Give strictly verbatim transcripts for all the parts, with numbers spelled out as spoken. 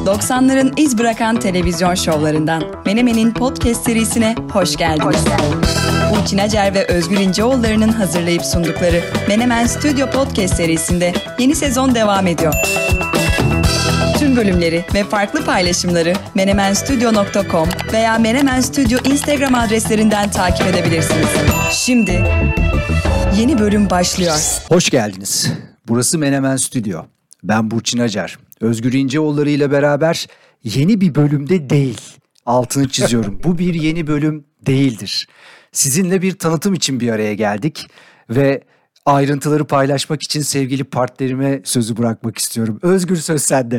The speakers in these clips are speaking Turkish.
doksanların iz bırakan televizyon şovlarından Menemen'in podcast serisine hoş geldiniz. Hoş geldiniz. Burçin Acar ve Özgür İnceoğulları'nın hazırlayıp sundukları Menemen Stüdyo Podcast serisinde yeni sezon devam ediyor. Tüm bölümleri ve farklı paylaşımları menemenstudio nokta com veya Menemen Stüdyo Instagram adreslerinden takip edebilirsiniz. Şimdi yeni bölüm başlıyor. Hoş geldiniz. Burası Menemen Stüdyo. Ben Burçin Acar. Özgür İnceoğulları ile beraber yeni bir bölümde değil. Altını çiziyorum. Bu bir yeni bölüm değildir. Sizinle bir tanıtım için bir araya geldik ve ayrıntıları paylaşmak için sevgili partnerime sözü bırakmak istiyorum. Özgür, söz sende.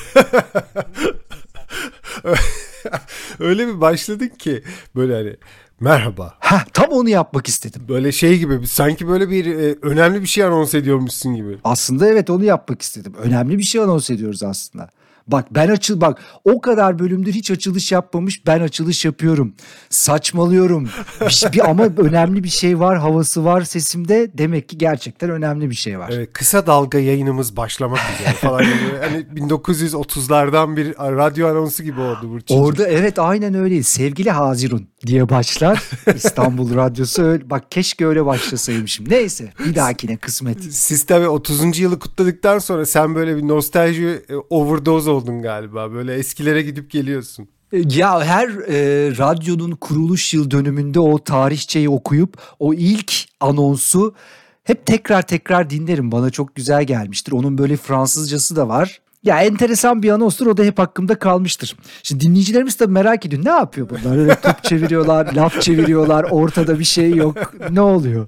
Öyle bir başladık ki böyle hani merhaba. Heh, tam onu yapmak istedim. Böyle şey gibi, sanki böyle bir e, önemli bir şey anons ediyormuşsun gibi. Aslında evet, onu yapmak istedim. Önemli bir şey anons ediyoruz aslında. Bak ben açıl bak o kadar bölümdür hiç açılış yapmamış, ben açılış yapıyorum. Saçmalıyorum. Bir, bir, ama önemli bir şey var, havası var sesimde. Demek ki gerçekten önemli bir şey var. Evet, kısa dalga yayınımız başlamak üzere falan gibi. Hani bin dokuz yüz otuzlardan bir radyo anonsu gibi oldu Burçin'cim. Orada evet, aynen öyle. Sevgili Hazirun diye başlar. İstanbul Radyosu öyle. Bak keşke öyle başlasaymışım. Neyse, bir dahakine kısmet. Siz tabii otuzuncu yılı kutladıktan sonra sen böyle bir nostalji e, overdose oldun galiba. Böyle eskilere gidip geliyorsun. Ya her e, radyonun kuruluş yıl dönümünde o tarihçeyi okuyup o ilk anonsu hep tekrar tekrar dinlerim. Bana çok güzel gelmiştir. Onun böyle Fransızcası da var. Ya enteresan bir anonstur, o da hep aklımda kalmıştır. Şimdi dinleyicilerimiz tabii merak ediyor. Ne yapıyor bunlar? Öyle top çeviriyorlar, laf çeviriyorlar. Ortada bir şey yok. Ne oluyor?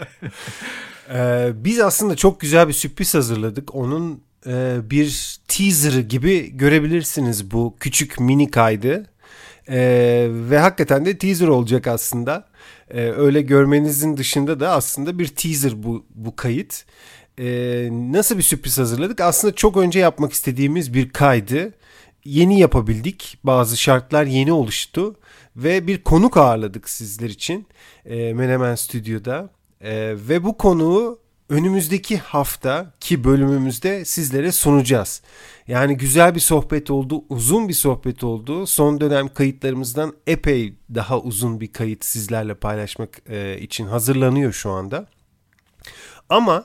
Ee, biz aslında çok güzel bir sürpriz hazırladık. Onun e, bir teaser'ı gibi görebilirsiniz bu küçük mini kaydı. Ee, ve hakikaten de teaser olacak aslında. Ee, öyle görmenizin dışında da aslında bir teaser bu, bu kayıt. Ee, nasıl bir sürpriz hazırladık? Aslında çok önce yapmak istediğimiz bir kaydı. Yeni yapabildik. Bazı şartlar yeni oluştu. Ve bir konuk ağırladık sizler için. E, Menemen Stüdyo'da. E, ve bu konuğu önümüzdeki haftaki bölümümüzde sizlere sunacağız. Yani güzel bir sohbet oldu. Uzun bir sohbet oldu. Son dönem kayıtlarımızdan epey daha uzun bir kayıt sizlerle paylaşmak e, için hazırlanıyor şu anda. Ama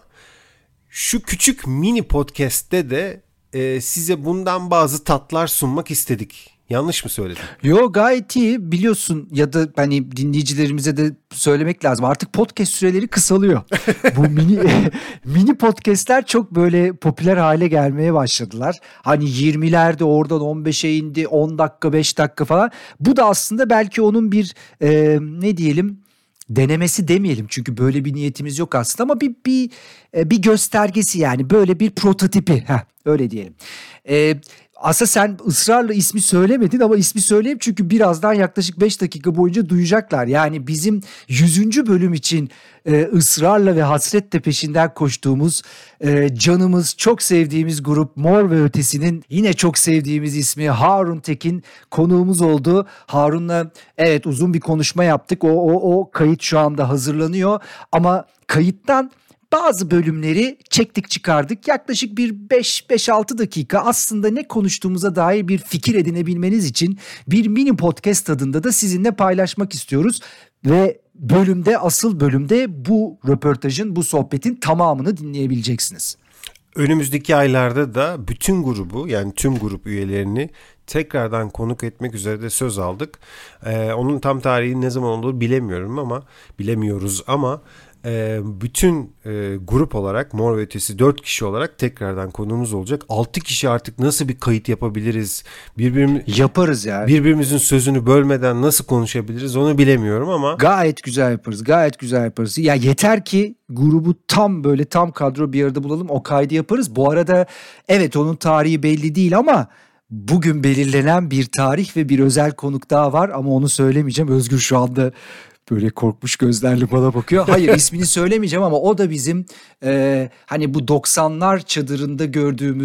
şu küçük mini podcast'te de e, size bundan bazı tatlar sunmak istedik. Yanlış mı söyledim? Yo, gayet iyi. Biliyorsun, ya da hani dinleyicilerimize de söylemek lazım. Artık podcast süreleri kısalıyor. Bu mini mini podcastler çok böyle popüler hale gelmeye başladılar. Hani yirmilerde oradan on beşe indi, on dakika, beş dakika falan. Bu da aslında belki onun bir e, ne diyelim, denemesi demeyelim çünkü böyle bir niyetimiz yok aslında, ama bir bir bir göstergesi, yani böyle bir prototipi, heh, öyle diyelim. Ee, aslında sen ısrarla ismi söylemedin ama ismi söyleyeyim çünkü birazdan yaklaşık beş dakika boyunca duyacaklar. Yani bizim yüzüncü bölüm için e, ısrarla ve hasretle peşinden koştuğumuz e, canımız, çok sevdiğimiz grup Mor ve Ötesi'nin yine çok sevdiğimiz ismi Harun Tekin konuğumuz oldu. Harun'la evet uzun bir konuşma yaptık. O, o, o kayıt şu anda hazırlanıyor ama kayıttan bazı bölümleri çektik çıkardık. Yaklaşık bir beş altı dakika aslında ne konuştuğumuza dair bir fikir edinebilmeniz için bir mini podcast tadında da sizinle paylaşmak istiyoruz. Ve bölümde, asıl bölümde bu röportajın, bu sohbetin tamamını dinleyebileceksiniz. Önümüzdeki aylarda da bütün grubu, yani tüm grup üyelerini tekrardan konuk etmek üzere de söz aldık. Ee, onun tam tarihi ne zaman olur bilemiyorum ama bilemiyoruz ama e, bütün e, grup olarak Mor ve Ötesi dört kişi olarak tekrardan konuğumuz olacak. altı kişi artık nasıl bir kayıt yapabiliriz? Birbirimiz yaparız yani. Birbirimizin sözünü bölmeden nasıl konuşabiliriz onu bilemiyorum ama gayet güzel yaparız. Gayet güzel yaparız. Ya yeter ki grubu tam böyle tam kadro bir arada bulalım, o kaydı yaparız. Bu arada evet, onun tarihi belli değil ama bugün belirlenen bir tarih ve bir özel konuk daha var ama onu söylemeyeceğim. Özgür şu anda böyle korkmuş gözlerle bana bakıyor. Hayır, ismini söylemeyeceğim ama o da bizim e, hani bu doksanlar çadırında gördüğümüz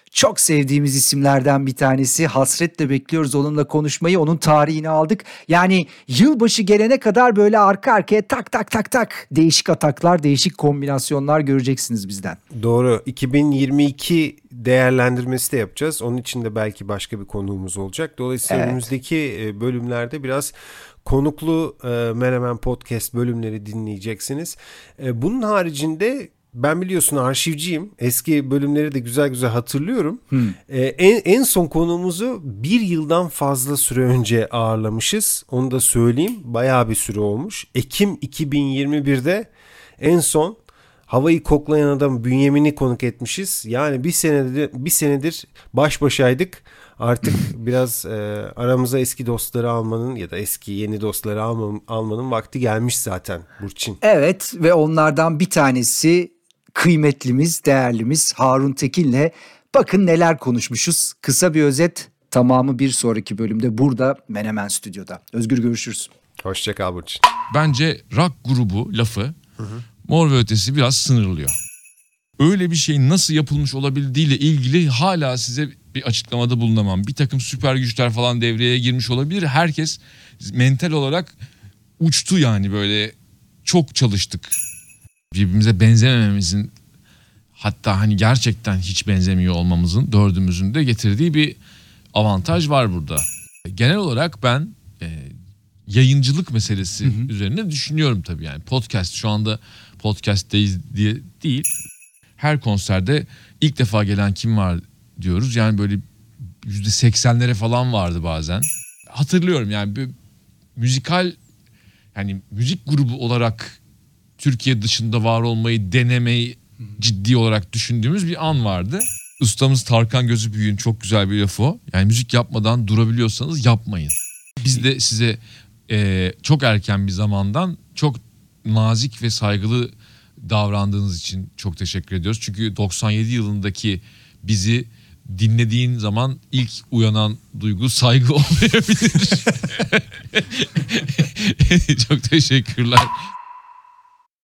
Çok sevdiğimiz isimlerden bir tanesi. Hasretle bekliyoruz onunla konuşmayı. Onun tarihini aldık. Yani yılbaşı gelene kadar böyle arka arkaya tak tak tak tak değişik ataklar, değişik kombinasyonlar göreceksiniz bizden. Doğru. iki bin yirmi iki değerlendirmesi de yapacağız. Onun için de belki başka bir konuğumuz olacak. Dolayısıyla Evet. önümüzdeki bölümlerde biraz konuklu e, Menemen Podcast bölümleri dinleyeceksiniz. E, bunun haricinde ben biliyorsun arşivciyim. Eski bölümleri de güzel güzel hatırlıyorum. Hmm. E, en, en son konuğumuzu bir yıldan fazla süre önce ağırlamışız. Onu da söyleyeyim. Bayağı bir süre olmuş. Ekim iki bin yirmi birde en son havayı koklayan adam Bünyamin'i konuk etmişiz. Yani bir senedir, bir senedir baş başaydık. Artık biraz e, aramıza eski dostları almanın ya da eski yeni dostları almanın, almanın vakti gelmiş zaten Burçin. Evet ve onlardan bir tanesi kıymetlimiz, değerlimiz Harun Tekin'le bakın neler konuşmuşuz. Kısa bir özet, tamamı bir sonraki bölümde burada Menemen Stüdyo'da. Özgür, görüşürüz. Hoşça kal Burçin. Bence rock grubu lafı hı hı. Mor ve Ötesi biraz sınırlıyor. Öyle bir şeyin nasıl yapılmış olabildiğiyle ilgili hala size bir açıklamada bulunamam. Bir takım süper güçler falan devreye girmiş olabilir. Herkes mental olarak uçtu yani, böyle çok çalıştık. Birbirimize benzemememizin, hatta hani gerçekten hiç benzemiyor olmamızın, dördümüzün de getirdiği bir avantaj var burada. Genel olarak ben e, yayıncılık meselesi hı hı. üzerine düşünüyorum tabii yani. Podcast, şu anda podcast'teyiz diye değil. Her konserde ilk defa gelen kim var diyoruz. Yani böyle yüzde seksenlere falan vardı bazen. Hatırlıyorum yani bir müzikal, yani müzik grubu olarak Türkiye dışında var olmayı denemeyi ciddi olarak düşündüğümüz bir an vardı. Ustamız Tarkan Gözübüyük'ün çok güzel bir lafı o. Yani müzik yapmadan durabiliyorsanız yapmayın. Biz de size e, çok erken bir zamandan çok nazik ve saygılı davrandığınız için çok teşekkür ediyoruz. Çünkü doksan yedi yılındaki bizi dinlediğin zaman ilk uyanan duygu saygı olmayabilir. Çok teşekkürler.